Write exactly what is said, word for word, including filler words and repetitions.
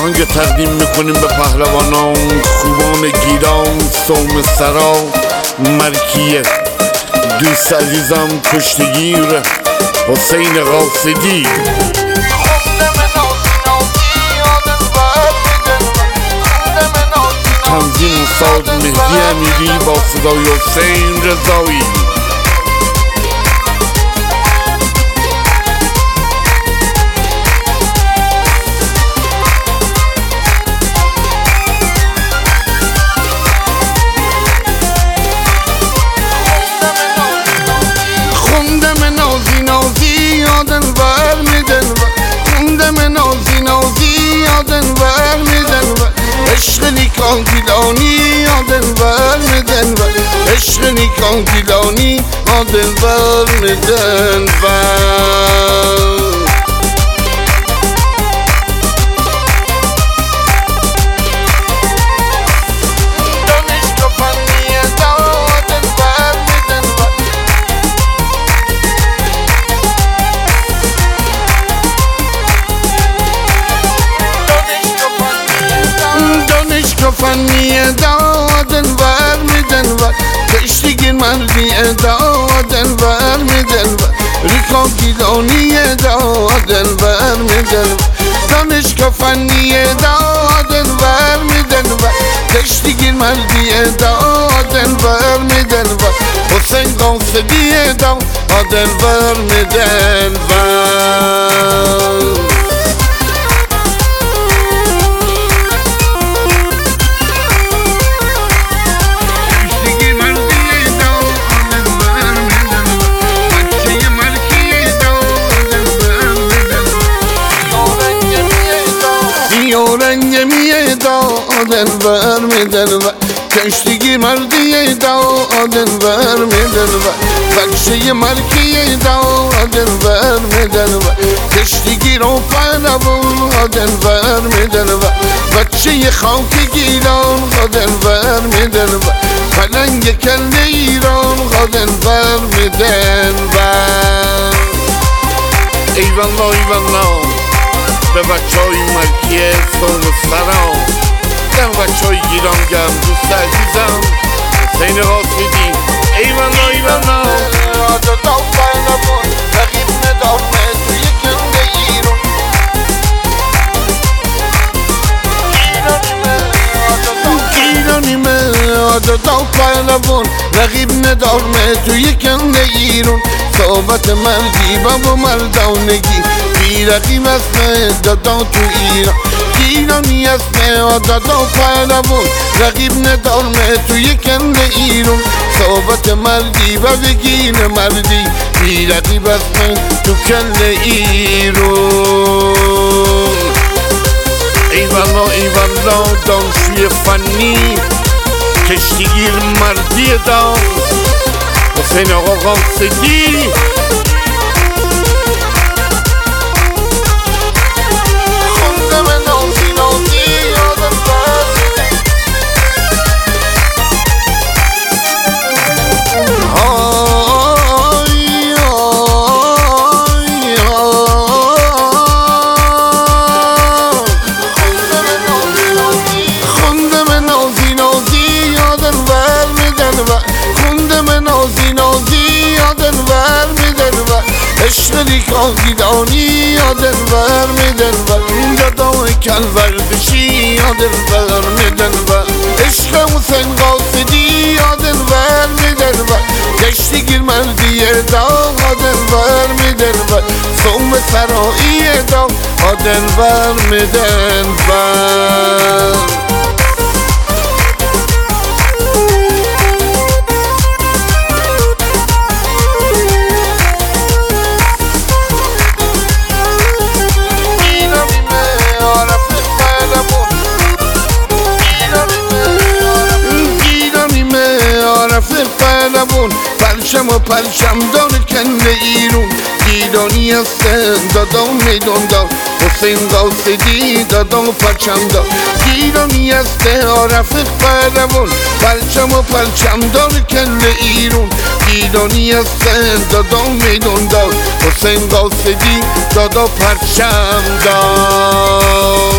آهنگ تقدیم میکنیم به پهلوانان خوبان گیلان، سوم سرا، مرکیه، دوست عزیزم کشتگیر حسین قاصدی. تنظیم استاد مهدی امیری با صدای حسین رضایی. عشق نیکان گیلانی آدم بر میدن و عشق نیکان گیلانی آدم بر میدن و دانشگاه فنی دا آدم بر میدن و فنی دادن ور میدن و کشتگیر مردی دادن ور میدن و ریکا گیلانی دادن ور میدن و دانشگاه فنی دادن ور میدن و کشتگیر مردی دادن ور میدن و حسین قاصدی دادن ور میدن و رنگمیه دادن ور میدن و کشتگی مردی دادن ور میدن و بخشه مرکیه دادن ور میدن و کشتگی رو پهلوان دادن ور میدن و بچه خاک گیلان دادن ور میدن و پلنگ کل ایران دادن ور میدن و ای والله ای والله به بچه های مرکیه سوم سرا، در بچه های گیلان گم دوست عزیزم حسین قاصدی. ای والله ای والله عادت و پهلوان رقیب ندارمه توی کنده ایران. گیلانیمه عادت و پهلوان رقیب ندارمه توی کنده ایران. صحبت مردی با مردانگی بی رقیب اسم دادا تو ایران. گیلانی اسم دادا پهلوان رقیب ندارمه توی کنده ایران. صحبت مردی و بگین مردی بی رقیب اسم تو کنده ایران. ای والله ای والله دانشوی فنی کشتگیر مردی دان حسین آقا قاصدی. عشق نیکان گیلانی یادن ور میدن و جدای کل ورزشی یادن ور میدن و عشق حسین قاصدی یادن ور میدن و کشتگیر مردی دادن ور میدن و سوم سرایی دادن ور میدن و پرچم و پرچم دار کنده ایرون. گیلانی هستن دادا میدون دار حسین قاصدی دادا پرچم دار. گیلانی هسته رفیق پهلوان پرچم و پرچم دار کنده ایرون. گیلانی هستن دادا میدون دار حسین قاصدی دادا پرچم دار.